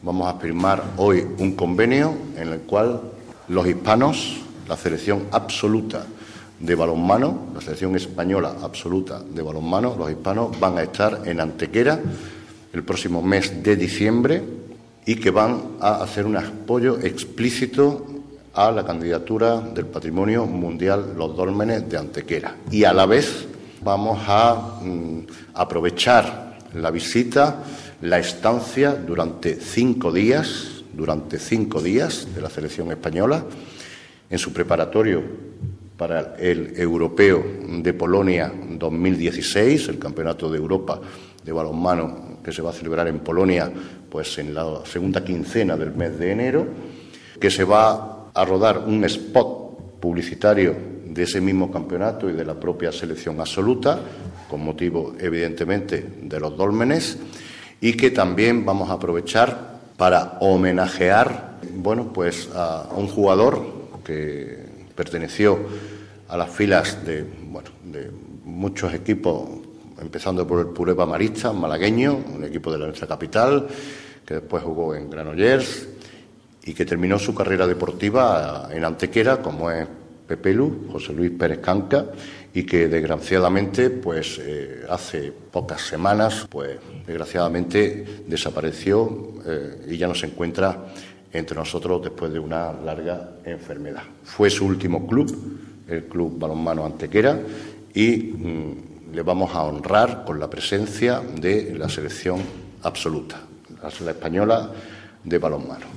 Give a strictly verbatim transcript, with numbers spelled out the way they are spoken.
vamos a firmar hoy un convenio en el cual los hispanos, la selección absoluta de balonmano, la selección española absoluta de balonmano, los hispanos van a estar en Antequera el próximo mes de diciembre y que van a hacer un apoyo explícito a la candidatura del Patrimonio Mundial Los Dólmenes de Antequera. Y a la vez vamos a mm, aprovechar la visita, la estancia durante cinco días, durante cinco días de la selección española en su preparatorio para el Europeo de Polonia dos mil dieciséis, el Campeonato de Europa de balonmano que se va a celebrar en Polonia pues en la segunda quincena del mes de enero, que se va a rodar un spot publicitario de ese mismo campeonato y de la propia selección absoluta, con motivo evidentemente de los dólmenes, y que también vamos a aprovechar para homenajear, bueno, pues a un jugador que perteneció a las filas de, bueno, de muchos equipos, empezando por el Pureva Marista, malagueño, un equipo de nuestra capital, que después jugó en Granollers y que terminó su carrera deportiva en Antequera, como es Pepe Lu, José Luis Pérez Canca, y que desgraciadamente, pues eh, hace pocas semanas, pues desgraciadamente desapareció eh, y ya no se encuentra entre nosotros después de una larga enfermedad. Fue su último club, el Club Balonmano Antequera, y mmm, le vamos a honrar con la presencia de la selección absoluta, la española de balonmano.